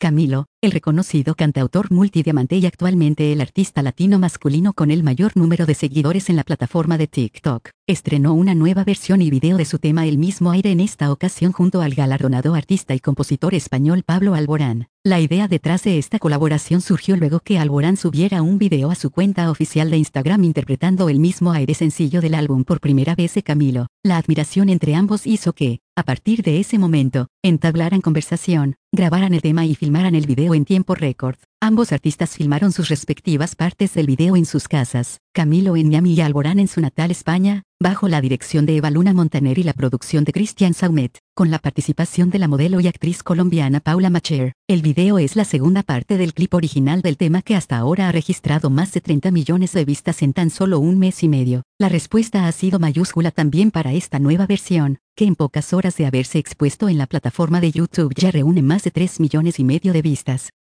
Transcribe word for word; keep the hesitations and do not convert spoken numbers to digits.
Camilo, el reconocido cantautor multidiamante y actualmente el artista latino masculino con el mayor número de seguidores en la plataforma de TikTok, estrenó una nueva versión y video de su tema El mismo aire, en esta ocasión junto al galardonado artista y compositor español Pablo Alborán. La idea detrás de esta colaboración surgió luego que Alborán subiera un video a su cuenta oficial de Instagram interpretando El mismo aire, sencillo del álbum Por primera vez de Camilo. La admiración entre ambos hizo que, a partir de ese momento, entablaran conversación, grabaran el tema y filmaran el video en tiempo récord. Ambos artistas filmaron sus respectivas partes del video en sus casas, Camilo en Miami y Alborán en su natal España, bajo la dirección de Eva Luna Montaner y la producción de Cristian Saumet, con la participación de la modelo y actriz colombiana Paula Macher. El video es la segunda parte del clip original del tema, que hasta ahora ha registrado más de treinta millones de vistas en tan solo un mes y medio. La respuesta ha sido mayúscula también para esta nueva versión, que en pocas horas de haberse expuesto en la plataforma de YouTube ya reúne más de tres millones y medio de vistas.